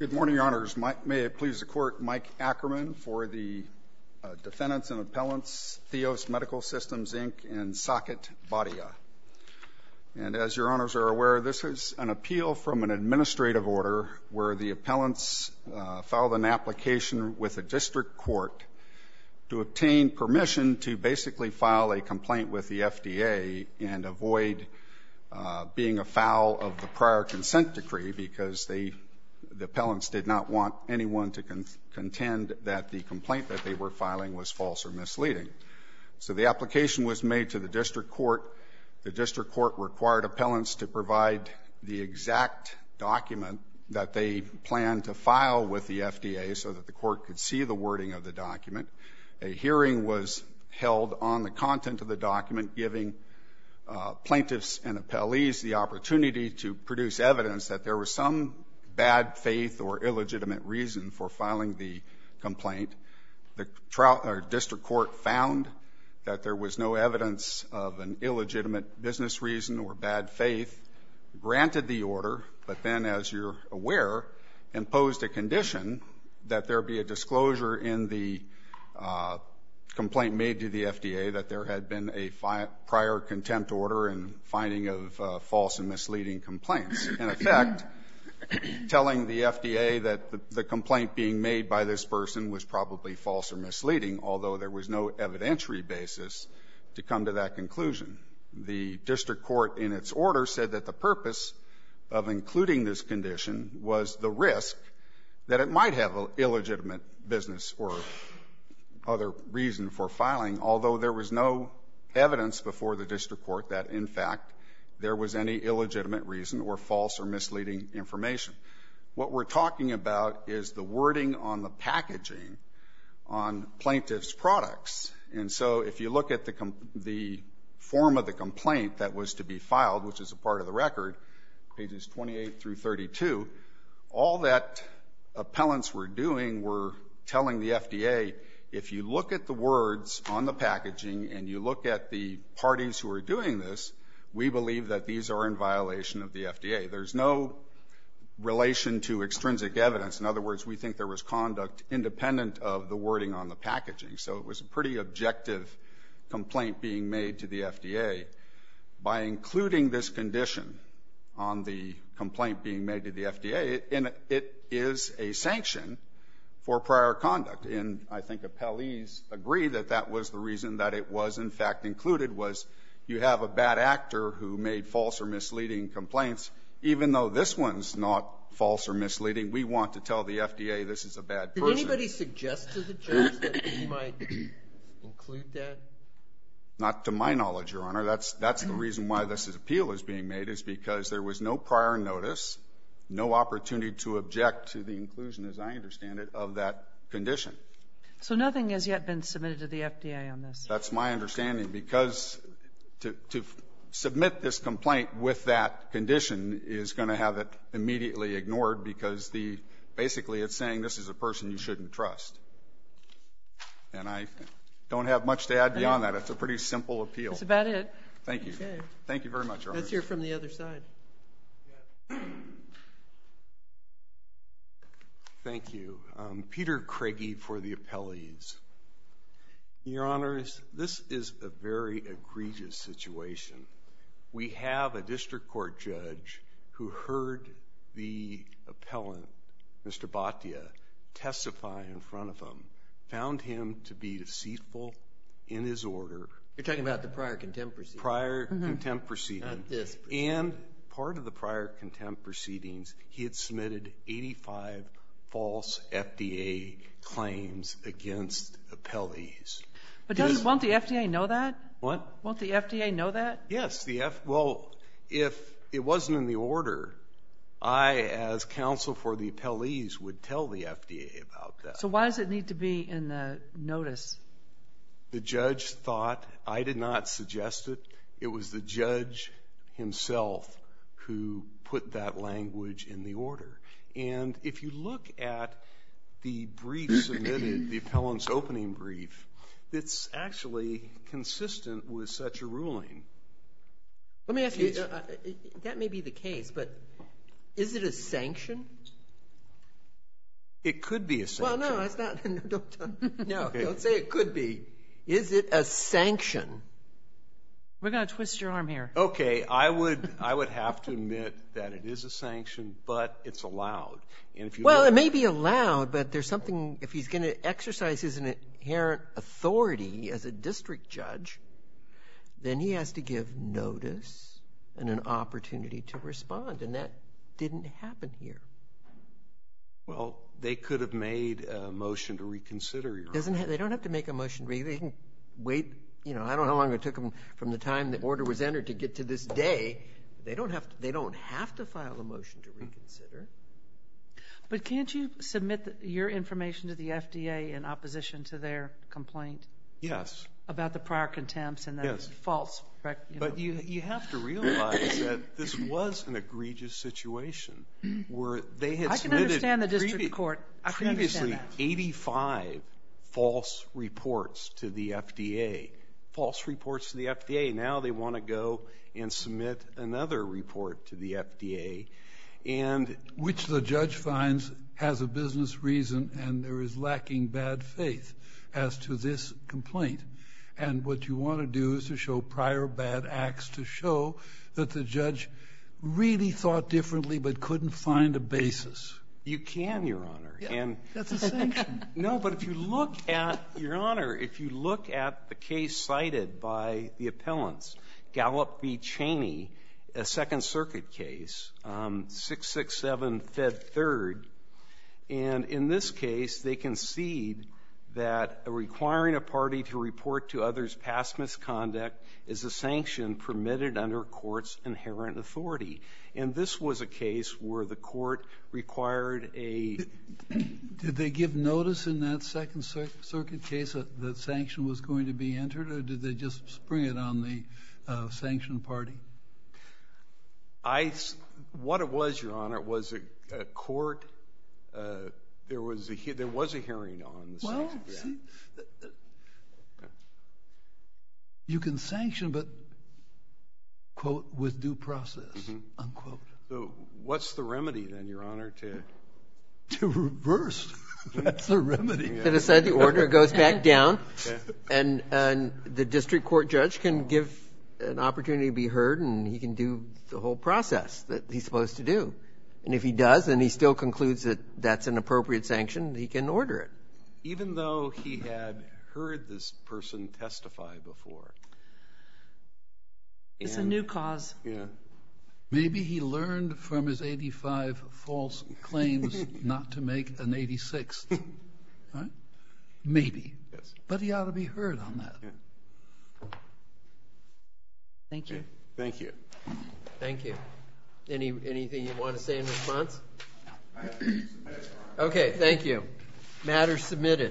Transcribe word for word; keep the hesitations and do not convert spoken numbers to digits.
Good morning, Your Honors. Mike, may it please the Court, Mike Ackerman for the uh, defendants and appellants, Theos Medical Systems, Incorporated and Socket Bhatia. And as Your Honors are aware, this is an appeal from an administrative order where the appellants uh, filed an application with a district court to obtain permission to basically file a complaint with the F D A and avoid uh, being afoul of the prior consent decree because they the appellants did not want anyone to con- contend that the complaint that they were filing was false or misleading. So the application was made to the district court. The district court required appellants to provide the exact document that they planned to file with the F D A so that the court could see the wording of the document. A hearing was held on the content of the document, giving uh, plaintiffs and appellees the opportunity to produce evidence that there was some bad faith or illegitimate reason for filing the complaint. The trial, or district court found that there was no evidence of an illegitimate business reason or bad faith, granted the order, but then, as you're aware, imposed a condition that there be a disclosure in the uh, complaint made to the F D A that there had been a fi- prior contempt order and finding of uh, false and misleading complaints. In effect, telling the F D A that the, the complaint being made by this person was probably false or misleading, although there was no evidentiary basis to come to that conclusion. The district court, in its order, said that the purpose of including this condition was the risk that it might have an illegitimate business or other reason for filing, although there was no evidence before the district court that, in fact, there was any illegitimate reason or false or misleading information. What we're talking about is the wording on the packaging on plaintiff's products. And so if you look at the, com- the form of the complaint that was to be filed, which is a part of the record, pages twenty-eight through thirty-two, all that appellants were doing were telling the F D A, if you look at the words on the packaging and you look at the parties who are doing this, we believe that these are in violation of the F D A. There's no relation to extrinsic evidence. In other words, we think there was conduct independent of the wording on the packaging. So it was a pretty objective complaint being made to the F D A. By including this condition on the complaint being made to the F D A, it, and it is a sanction for prior conduct. And I think appellees agree that that was the reason that it was, in fact, included, was you have a bad actor who made false or misleading complaints. Even though this one's not false or misleading, we want to tell the F D A this is a bad person. Did anybody suggest to the judge that he might include that? Not to my knowledge, Your Honor. That's, that's the reason why this appeal is being made, is because there was no prior notice, no opportunity to object to the inclusion, as I understand it, of that condition. So nothing has yet been submitted to the F D A on this? That's my understanding, because to, to submit this complaint with that condition is going to have it immediately ignored, because the basically it's saying this is a person you shouldn't trust. And I don't have much to add beyond that. It's a pretty simple appeal. That's about it. Thank you. Okay. Thank you very much, Your Honor. Let's hear from the other side. Thank you. Um, Peter Craigie for the appellees. Your Honors, this is a very egregious situation. We have a district court judge who heard the appellant, Mister Bhatia, testify in front of him, found him to be deceitful in his order. You're talking about the prior contempt proceedings. Prior mm-hmm. contempt proceedings. Not this proceeding. And part of the prior contempt proceedings, he had submitted eighty-five false F D A claims against appellees. But doesn't, won't the F D A know that? What? Won't the F D A know that? Yes. The F, well, if it wasn't in the order, I, as counsel for the appellees, would tell the F D A about that. So why does it need to be in the notice? The judge thought, I did not suggest it. It was the judge himself who put that language in the order. And if you look at the brief submitted, the appellant's opening brief, it's actually consistent with such a ruling. Let me ask you, uh, that may be the case, but is it a sanction? It could be a sanction. Well, no, it's not. No, don't, no, don't say it could be. Is it a sanction? We're going to twist your arm here. Okay, I would I would have to admit that it is a sanction, but it's allowed. And if you Well, look, it may be allowed, but there's something, if he's going to exercise his inherent authority as a district judge, then he has to give notice and an opportunity to respond, and that didn't happen here. well, they could have made a motion to reconsider, Your Doesn't Honor. ha- they don't have to make a motion. They can wait. You know, I don't know how long it took them from the time the order was entered to get to this day. They don't have to, they don't have to file a motion to reconsider. But can't you submit the, your information to the F D A in opposition to their complaint Yes. about the prior contempts and the Yes. false rec, you But know? you you have to realize that this was an egregious situation where they had I can submitted understand the district previ- court. I can previously understand that. eighty-five false reports to the F D A. False reports to the F D A. Now they want to go and submit another report to the F D A. And which the judge finds has a business reason and there is lacking bad faith as to this complaint. And what you want to do is to show prior bad acts to show that the judge really thought differently but couldn't find a basis. you can, Your Honor. Yeah, and that's a sanction. No, but if you look at, Your Honor, if you look at the case cited by the appellants, Gallup v. Cheney, a Second Circuit case, um, six six seven Fed Third, and in this case they concede that requiring a party to report to others past misconduct is a sanction permitted under court's inherent authority. And this was a case where the court required a... Did they give notice in that Second Circuit case that the sanction was going to be entered, or did they just spring it on the uh, sanctioned party? I, what it was, Your Honor, was a, a court, uh, there was a, there was a hearing on the Well, sanction. see, you can sanction, but, quote, with due process, mm-hmm. unquote. So what's the remedy then, Your Honor, to... To reverse. That's the remedy. Yeah. Set aside the order, it goes back down, yeah. and, and the district court judge can give an opportunity to be heard, and he can do the whole process that he's supposed to do. And if he does, and he still concludes that that's an appropriate sanction, he can order it. Even though he had heard this person testify before. It's and, a new cause. Yeah. Maybe he learned from his eighty-five false claims not to make an eighty-sixth. Right? Maybe. Yes. But he ought to be heard on that. Yeah. Thank you. Okay. Thank you. Thank you. Any anything you want to say in response? Okay, thank you. Matter submitted.